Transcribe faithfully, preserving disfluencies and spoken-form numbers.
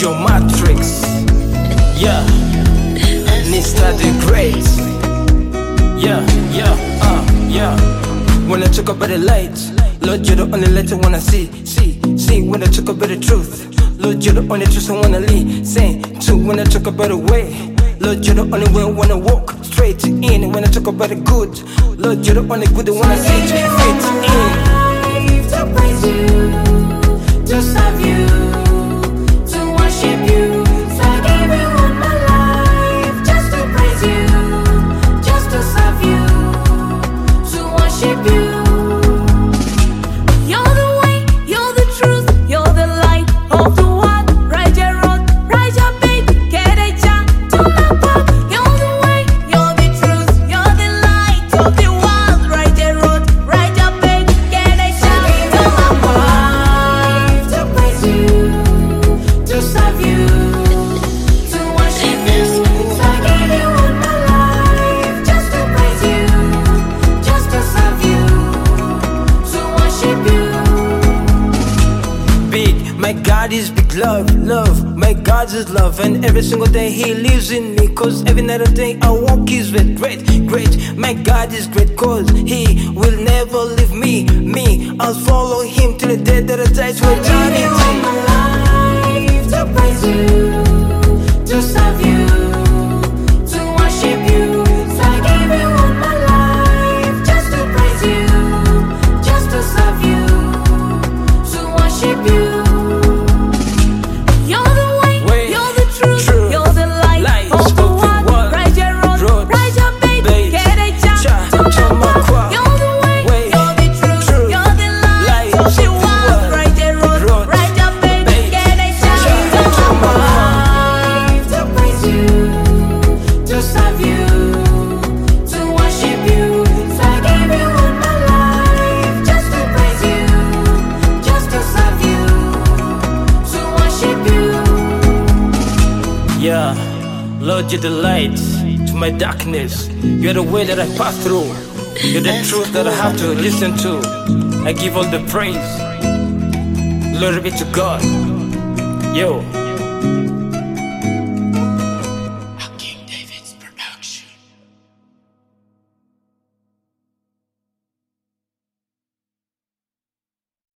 your matrix. Yeah, Mister the Great. Yeah, yeah, uh, yeah. When I talk about the light, Lord, you're the only light I wanna see, see, see. When I talk about the truth, Lord, you're the only truth I wanna lead. Say, to when I talk about the way, Lord, you're the only way I wanna walk straight in. When I talk about the good, Lord, you're the only good I wanna see to fit in. To praise you, to serve you, to worship you. So I give you all my life, just to praise you, just to serve you, to worship you. You're the way, you're the truth, you're the light of the world. Raja road, Raja babe, Kerecha, Tunapa. You're the way, you're the truth, you're the light of the world. Raja road, Raja babe, Kerecha, Tunapa. To praise you, to serve you, to worship you. So I give you all my life, just to praise you, just to serve you, to worship you. Big, my God is big love, love. My God is love, and every single day He lives in me. Cause every night of day I walk His way. Great, great. My God is great, cause He will never leave me. Me, I'll follow Him till the day that I die to eternity. Life to praise you, to serve you, to worship you. So I give you all my life, just to praise you, just to serve you, to worship you. You're the way, Way, you're the truth, truth, you're the light, light of the of the world. world. Raja road, Road, Raja babe, babe, Kerecha, cha, Tunapa. Tunapa. You're the way, Way, you're the truth, truth, you're the light, light of of the the world. world. Raja road, Road, Raja babe, babe, Kerecha, cha, Tunapa. Tunapa. To praise you, to serve you, to worship you. So I give you all my life, just to praise you, just to serve you, to worship you. Yeah, Lord, you're the light to my darkness. You're the way that I pass through. You're the truth that I have to listen to. I give all the praise. Glory be to God. Yo.